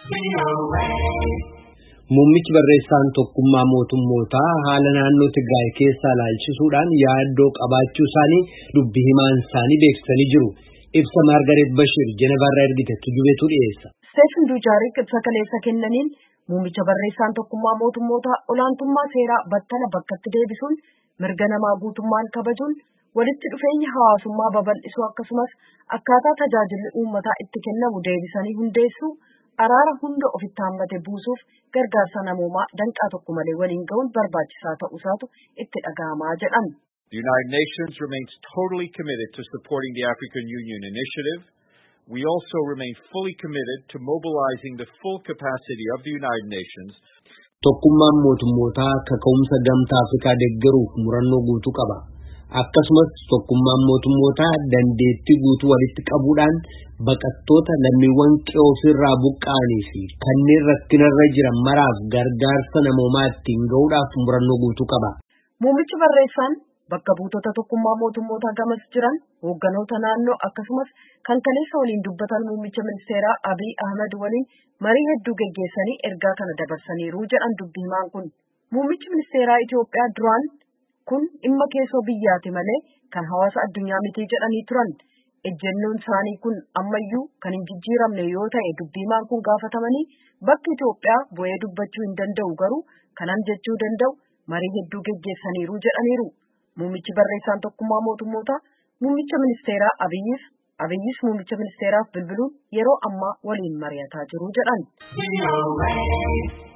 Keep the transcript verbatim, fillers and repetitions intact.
Muummichi barreessaan tokkummaa mootummootaa haala naannoo Tigraay keessaa ilaalchisuudhaan yaaddoo qabaachuu isaanii dubbii himaan isaanii beeksisanii jiru. Ibsa Maargaret Bashir Jenevarraa ergitetti jubeetu dhiyeessa. Steefan Dujarric ibsa kaleessa kennaniin muummicha barreessaan tokkummaa mootummootaa olaantummaa seeraa battala bakkatti deebisuun mirga namaa guutummaan kabajuun walitti dhufeenya hawaasummaa babal'isuu akkasumas akkaataa tajaajilli uummataa itti kennamu deebisanii hundeessuu araara hunda ofitti hammate buusuuf gargaarsa namoomaa danqaa tokko malee waliin ga'uun barbaachisaa ta'uusaatu itti dhaga'amaa jedhan. The United Nations remains totally committed to supporting the African Union initiative. We also remain fully committed to mobilizing the full capacity of the United Nations. Tokkummaan mootummootaa kaka'umsa gamtaa Afrikaa deeggaruuf murannoo guutuu qaba. Akkasumas tokkummaan mootummootaa dandeettii guutuu walitti qabuudhaan baqattoota lammiiwwan qe'oo ofirraa buqqa'anii fi kanneen rakkinarra jiran maraaf gargaarsa namoomaa ittiin ga'uudhaaf murannoo guutuu qaba. Muummichi barreessaan bakka buutota tokkummaa mootummootaa gamas jiran hoogganoota naannoo akkasumas kan kaleessa waliin dubbatan muummicha ministeeraa Abiy Ahmed waliin marii hedduu geggeessanii ergaa kana dabarsaniiru jedhan dubbii himaan kun. Muummichi ministeeraa Itoophiyaa duraan kun dhimma keessoo biyyaati malee kan hawaasa addunyaa miti jedhanii turan. Ejjennoon isaanii kun ammayyuu kan hin jijjiiramne yoo ta'e dubbii himaan kun gaafatamanii bakki Itoophiyaa bu'ee dubbachuu hin danda'u garuu kanan jechuu danda'u marii hedduu geggeessaniiru jedhaniiru. Muummichi barreessaan tokkummaa mootummootaa muummicha ministeeraa Abiyyis Abiyyis muummicha ministeeraaf bilbiluun yeroo ammaa waliin mari'ataa jiru jedhan.